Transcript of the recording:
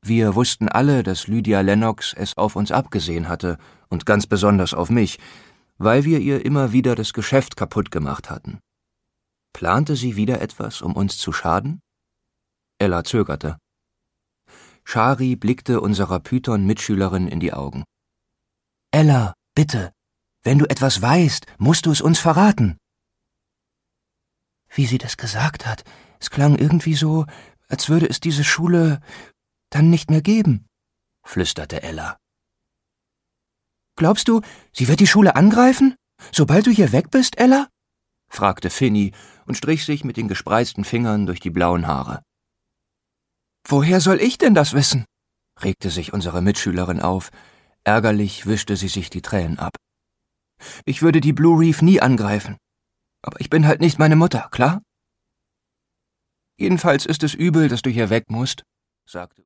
Wir wussten alle, dass Lydia Lennox es auf uns abgesehen hatte, und ganz besonders auf mich, weil wir ihr immer wieder das Geschäft kaputt gemacht hatten. Plante sie wieder etwas, um uns zu schaden? Ella zögerte. Shari blickte unserer Python-Mitschülerin in die Augen. »Ella, bitte, wenn du etwas weißt, musst du es uns verraten.« Wie sie das gesagt hat, es klang irgendwie so, als würde es diese Schule dann nicht mehr geben, flüsterte Ella. »Glaubst du, sie wird die Schule angreifen, sobald du hier weg bist, Ella?« fragte Finny und strich sich mit den gespreizten Fingern durch die blauen Haare. »Woher soll ich denn das wissen?« regte sich unsere Mitschülerin auf. Ärgerlich wischte sie sich die Tränen ab. »Ich würde die Blue Reef nie angreifen. Aber ich bin halt nicht meine Mutter, klar?« »Jedenfalls ist es übel, dass du hier weg musst«, sagte